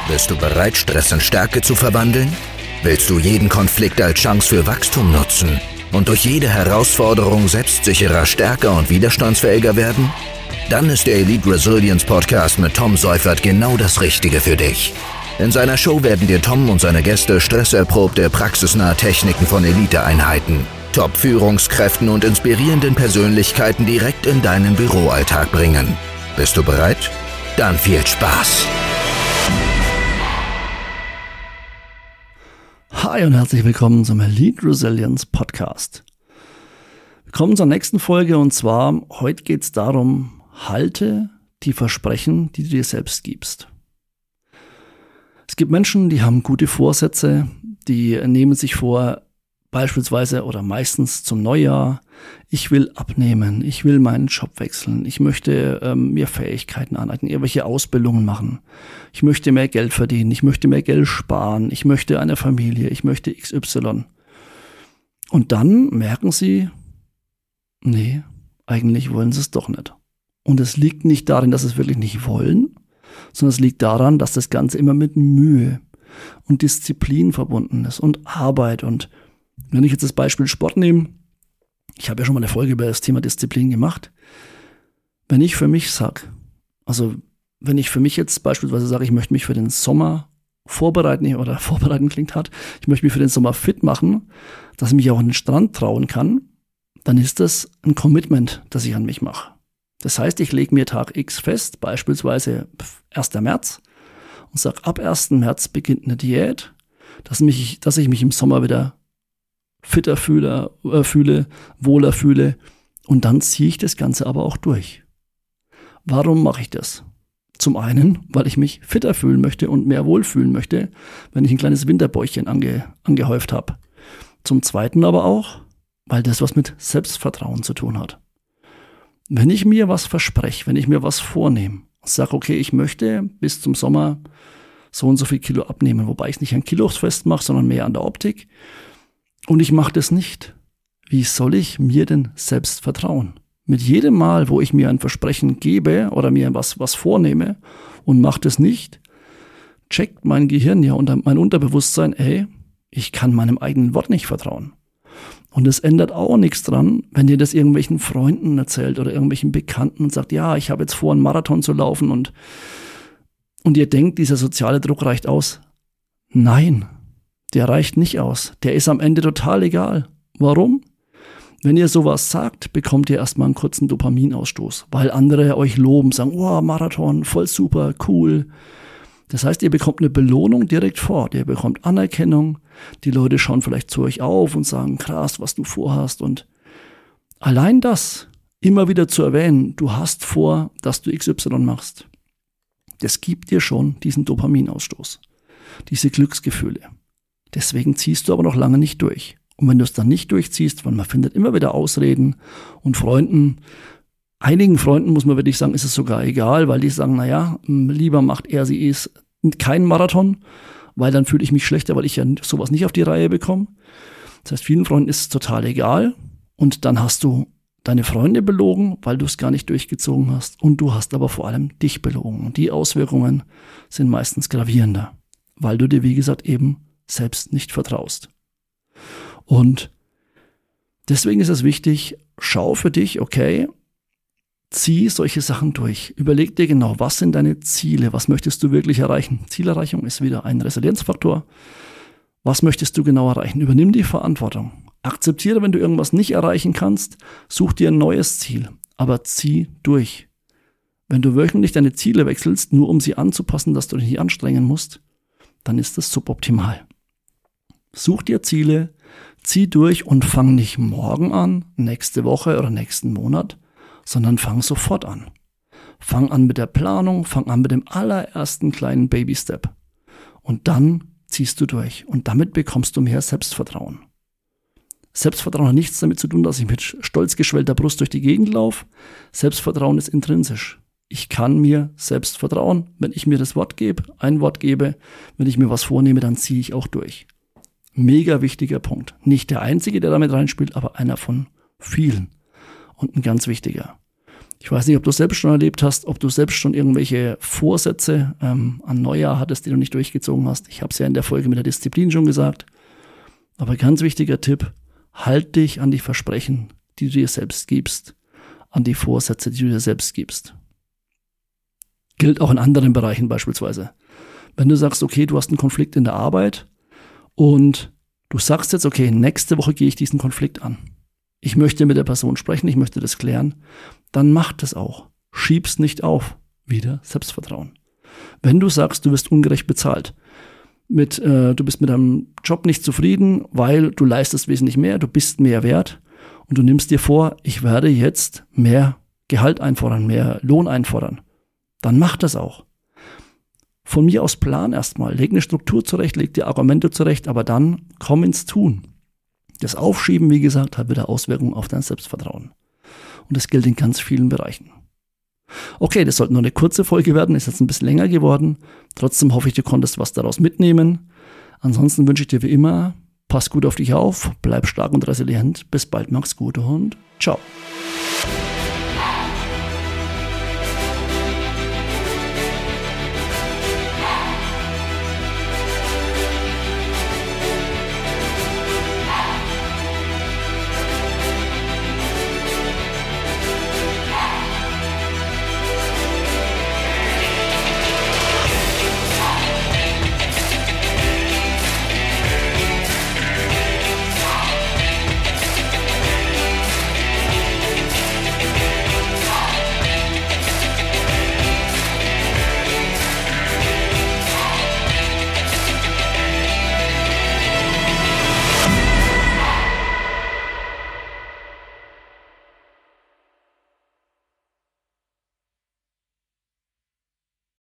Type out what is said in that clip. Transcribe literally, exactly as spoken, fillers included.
Bist du bereit, Stress in Stärke zu verwandeln? Willst du jeden Konflikt als Chance für Wachstum nutzen und durch jede Herausforderung selbstsicherer, stärker und widerstandsfähiger werden? Dann ist der Elite Resilience Podcast mit Tom Seufert genau das Richtige für dich. In seiner Show werden dir Tom und seine Gäste stresserprobte, praxisnahe Techniken von Eliteeinheiten, Top-Führungskräften und inspirierenden Persönlichkeiten direkt in deinen Büroalltag bringen. Bist du bereit? Dann viel Spaß! Hi und herzlich willkommen zum Elite Resilience Podcast. Wir kommen zur nächsten Folge und zwar, heute geht es darum, halte die Versprechen, die du dir selbst gibst. Es gibt Menschen, die haben gute Vorsätze, die nehmen sich vor, beispielsweise oder meistens zum Neujahr, ich will abnehmen, ich will meinen Job wechseln, ich möchte ähm, mir Fähigkeiten aneignen, irgendwelche Ausbildungen machen, ich möchte mehr Geld verdienen, ich möchte mehr Geld sparen, ich möchte eine Familie, ich möchte X Y. Und dann merken sie, nee, eigentlich wollen sie es doch nicht. Und es liegt nicht darin, dass sie es wirklich nicht wollen, sondern es liegt daran, dass das Ganze immer mit Mühe und Disziplin verbunden ist und Arbeit. Und wenn ich jetzt das Beispiel Sport nehme, ich habe ja schon mal eine Folge über das Thema Disziplin gemacht. Wenn ich für mich sage, also wenn ich für mich jetzt beispielsweise sage, ich möchte mich für den Sommer vorbereiten, oder vorbereiten klingt hart, ich möchte mich für den Sommer fit machen, dass ich mich auch an den Strand trauen kann, dann ist das ein Commitment, das ich an mich mache. Das heißt, ich lege mir Tag X fest, beispielsweise erster März, und sage, ab ersten März beginnt eine Diät, dass, mich, dass ich mich im Sommer wieder fitter fühle, äh, fühle, wohler fühle, und dann ziehe ich das Ganze aber auch durch. Warum mache ich das? Zum einen, weil ich mich fitter fühlen möchte und mehr wohlfühlen möchte, wenn ich ein kleines Winterbäuchchen ange, angehäuft habe. Zum zweiten aber auch, weil das was mit Selbstvertrauen zu tun hat. Wenn ich mir was verspreche, wenn ich mir was vornehme und sage, okay, ich möchte bis zum Sommer so und so viel Kilo abnehmen, wobei ich es nicht an Kilos festmache, sondern mehr an der Optik, und ich mache das nicht, wie soll ich mir denn selbst vertrauen? Mit jedem Mal, wo ich mir ein Versprechen gebe oder mir was, was vornehme und mache das nicht, checkt mein Gehirn ja und mein Unterbewusstsein, ey, ich kann meinem eigenen Wort nicht vertrauen. Und es ändert auch nichts dran, wenn ihr das irgendwelchen Freunden erzählt oder irgendwelchen Bekannten und sagt, ja, ich habe jetzt vor, einen Marathon zu laufen, und, und ihr denkt, dieser soziale Druck reicht aus. Nein, der reicht nicht aus. Der ist am Ende total egal. Warum? Wenn ihr sowas sagt, bekommt ihr erstmal einen kurzen Dopaminausstoß, weil andere euch loben, sagen, oh, Marathon, voll super, cool. Das heißt, ihr bekommt eine Belohnung direkt fort, ihr bekommt Anerkennung, die Leute schauen vielleicht zu euch auf und sagen, krass, was du vorhast, und allein das immer wieder zu erwähnen, du hast vor, dass du X Y machst, das gibt dir schon diesen Dopaminausstoß, diese Glücksgefühle. Deswegen ziehst du aber noch lange nicht durch. Und wenn du es dann nicht durchziehst, weil man findet immer wieder Ausreden, und Freunden, einigen Freunden muss man wirklich sagen, ist es sogar egal, weil die sagen, naja, lieber macht er, sie es keinen Marathon, weil dann fühle ich mich schlechter, weil ich ja sowas nicht auf die Reihe bekomme. Das heißt, vielen Freunden ist es total egal, und dann hast du deine Freunde belogen, weil du es gar nicht durchgezogen hast, und du hast aber vor allem dich belogen. Und die Auswirkungen sind meistens gravierender, weil du dir, wie gesagt, eben selbst nicht vertraust. Und deswegen ist es wichtig, schau für dich, okay, zieh solche Sachen durch. Überleg dir genau, was sind deine Ziele, was möchtest du wirklich erreichen? Zielerreichung ist wieder ein Resilienzfaktor. Was möchtest du genau erreichen? Übernimm die Verantwortung. Akzeptiere, wenn du irgendwas nicht erreichen kannst, such dir ein neues Ziel, aber zieh durch. Wenn du wöchentlich deine Ziele wechselst, nur um sie anzupassen, dass du dich nicht anstrengen musst, dann ist das suboptimal. Such dir Ziele, zieh durch und fang nicht morgen an, nächste Woche oder nächsten Monat, sondern fang sofort an. Fang an mit der Planung, fang an mit dem allerersten kleinen Baby-Step. Und dann ziehst du durch. Und damit bekommst du mehr Selbstvertrauen. Selbstvertrauen hat nichts damit zu tun, dass ich mit stolz geschwellter Brust durch die Gegend laufe. Selbstvertrauen ist intrinsisch. Ich kann mir selbst vertrauen. Wenn ich mir das Wort gebe, ein Wort gebe, wenn ich mir was vornehme, dann ziehe ich auch durch. Mega wichtiger Punkt. Nicht der einzige, der damit reinspielt, aber einer von vielen. Und ein ganz wichtiger. Ich weiß nicht, ob du selbst schon erlebt hast, ob du selbst schon irgendwelche Vorsätze ähm, an Neujahr hattest, die du nicht durchgezogen hast. Ich habe es ja in der Folge mit der Disziplin schon gesagt. Aber ganz wichtiger Tipp, halt dich an die Versprechen, die du dir selbst gibst, an die Vorsätze, die du dir selbst gibst. Gilt auch in anderen Bereichen beispielsweise. Wenn du sagst, okay, du hast einen Konflikt in der Arbeit und du sagst jetzt, okay, nächste Woche gehe ich diesen Konflikt an. Ich möchte mit der Person sprechen, ich möchte das klären. Dann mach das auch. Schieb's nicht auf. Wieder Selbstvertrauen. Wenn du sagst, du wirst ungerecht bezahlt, mit, äh, du bist mit deinem Job nicht zufrieden, weil du leistest wesentlich mehr, du bist mehr wert und du nimmst dir vor, ich werde jetzt mehr Gehalt einfordern, mehr Lohn einfordern, dann mach das auch. Von mir aus plan erstmal, leg eine Struktur zurecht, leg dir Argumente zurecht, aber dann komm ins Tun. Das Aufschieben, wie gesagt, hat wieder Auswirkungen auf dein Selbstvertrauen. Und das gilt in ganz vielen Bereichen. Okay, das sollte nur eine kurze Folge werden, ist jetzt ein bisschen länger geworden. Trotzdem hoffe ich, du konntest was daraus mitnehmen. Ansonsten wünsche ich dir wie immer, pass gut auf dich auf, bleib stark und resilient. Bis bald, mach's gut und ciao.